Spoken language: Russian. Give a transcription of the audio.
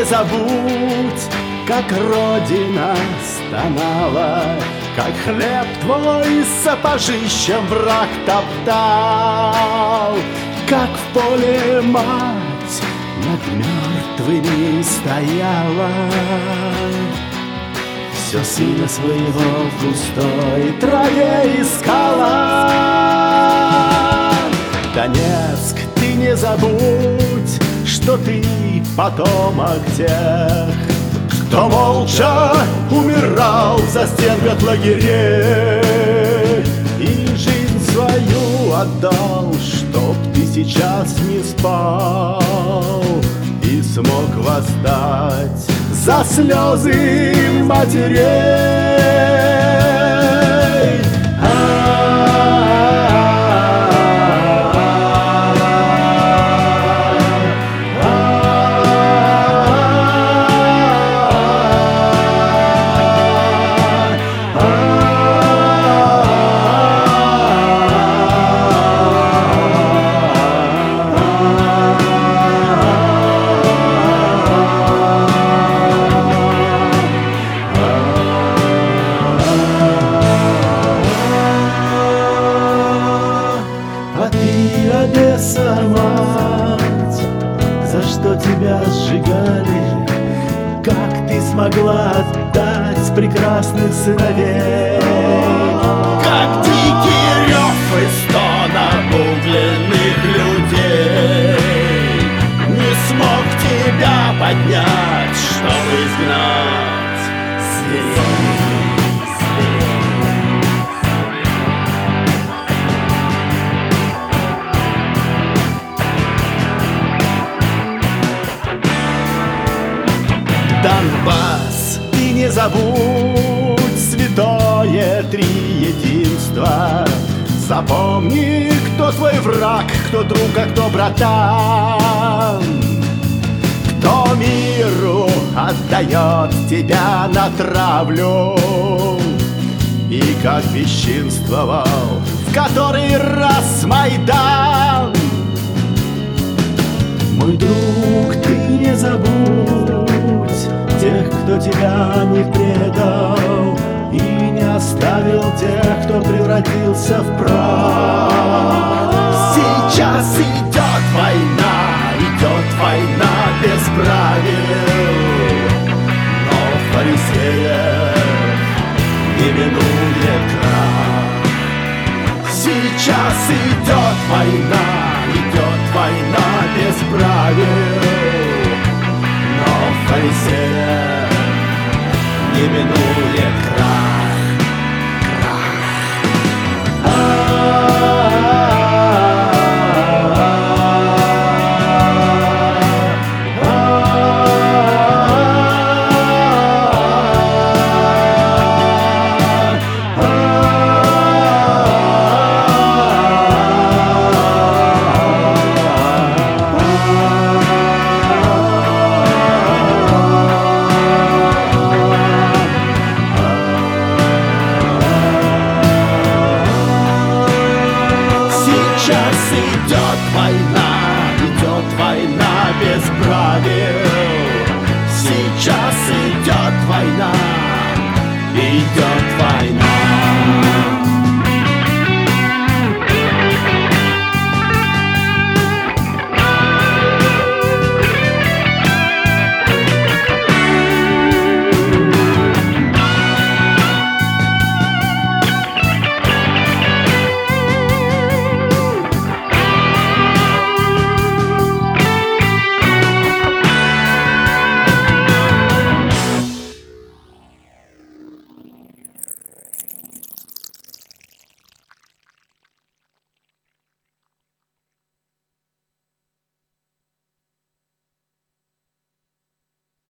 забудь, как Родина стонала, как хлеб твой сапожищем враг топтал, как в поле мать над мертвыми стояла, все сына своего в густой траве искала. Донецк, ты не забудь, что ты потомок тех, кто молча умирал в застенках лагерей и жизнь свою отдал, чтоб ты сейчас не спал и смог восстать за слезы матерей. Одесса, мать, за что тебя сжигали? Как ты смогла отдать прекрасных сыновей? Как дикий рев и стон обугленных людей не смог тебя поднять, чтобы изгнать зверей. Донбасс, ты не забудь святое триединство. Запомни, кто твой враг, кто друг, а кто братан, кто миру отдает тебя на травлю и как бесчинствовал в который раз Майдан. Мой друг, ты не забудь тех, кто тебя не предал и не оставил тех, кто превратился в прах. Сейчас идет война без правил, но фарисеев не минует крах. Сейчас идет война